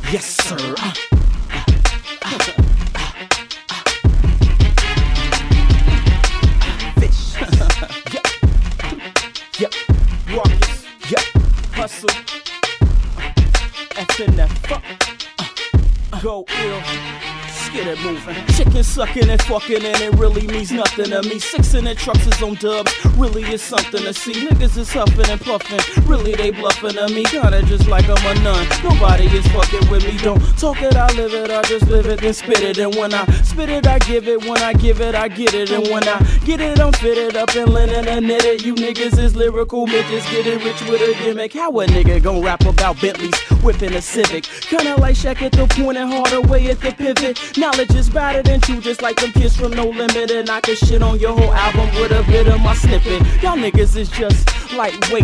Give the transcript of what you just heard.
Yes, sir. Fish. Yep. Ruckus. Yep. Hustle. FNF. Go ill. Get it moving. Chicken sucking and fucking and it really means nothing to me. 6 in the trucks is on dubs, really is something to see. Niggas is huffing and puffing, really they bluffing to me. Kinda just like I'm a nun, nobody is fucking with me. Don't talk it, I live it, I just live it, then spit it. And when I spit it, I give it. When I give it, I get it. And when I get it, I'm fitted up in linen and knitted. You niggas is lyrical bitches, getting rich with a gimmick. How a nigga gon' rap about Bentleys, whipping a Civic? Kinda like Shaq at the point and Hardaway at the pivot. Knowledge is better than true, just like them kids from No Limit. And I can shit on your whole album with a bit of my snippet. Y'all niggas is just lightweight